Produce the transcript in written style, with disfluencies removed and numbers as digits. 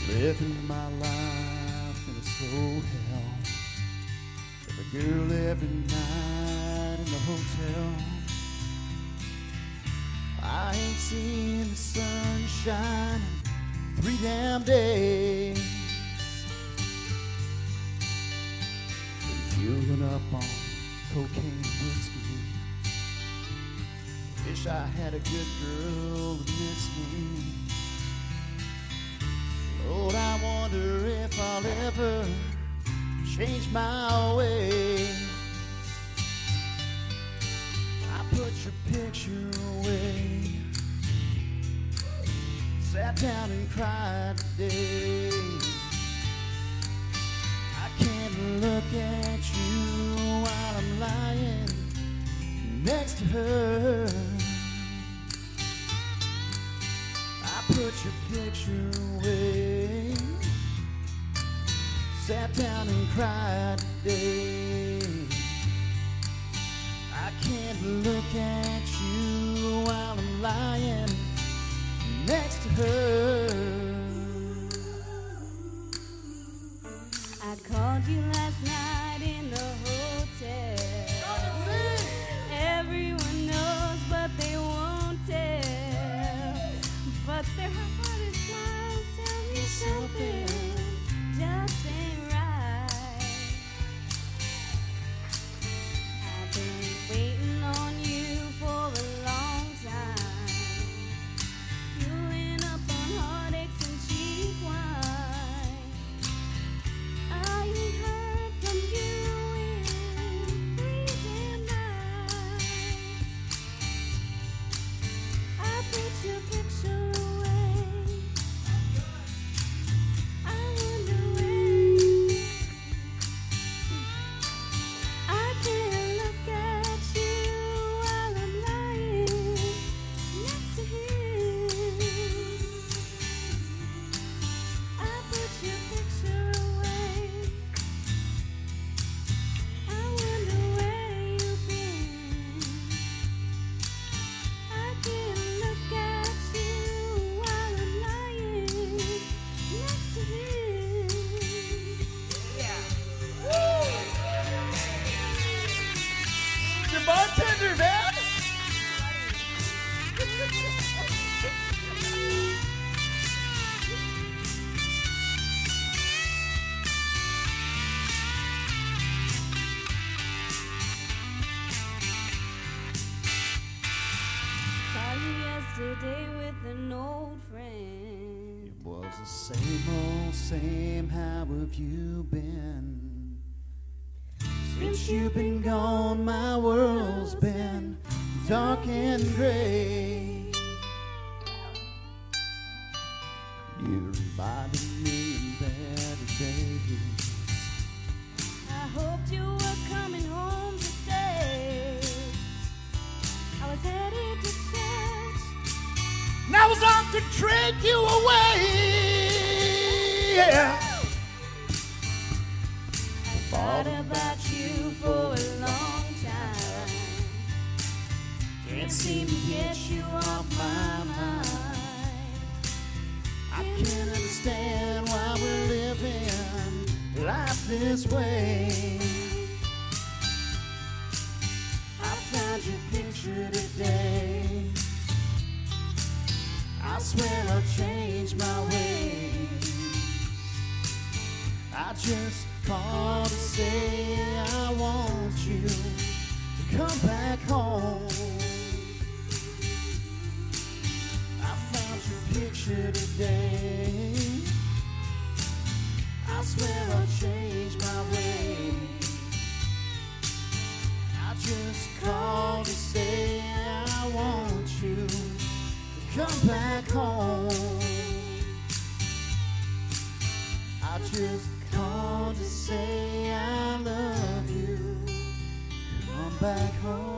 living my life in a slow hell. With a girl every night in the hotel. I ain't seen the sun shine in 3 damn days. Been fueling up on cocaine and whiskey. Wish I had a good girl to miss me. Lord, I wonder if I'll ever change my ways. I put your picture away, sat down and cried today. I can't look at you while I'm lying next to her. I put your picture away, sat down and cried today. I can't look at you while I'm lying next to her. I called you last night in the hotel. Everyone knows, but they won't tell. But their heart smiles, tell me something just ain't right. I've been waiting on you for a long time, fueling up on heartaches and cheap wine. I ain't heard from you in 3 damn nights. I put your picture away. I wonder where I can't look at you while I'm lying next to him. I put your picture away. I wonder where you've been. I can't look at you while I'm lying next to him. Your bartender, man! Saw you yesterday with an old friend. It was the same old same, how have you been? Since you've been gone, my world's been dark and gray. You reminded me in better days. I hoped you were coming home to stay. I was headed to church. And I was off to trade you away. Yeah. Thought about you for a long time. Can't seem to get you off my mind. I can't understand why we're living life this way. I found your picture today. I swear I'll change my ways. I just called to say I want you to come back home. I found your picture today. I swear I'll change my ways. I just called to say I want you to come back home. I just called to say I love you. Come back home.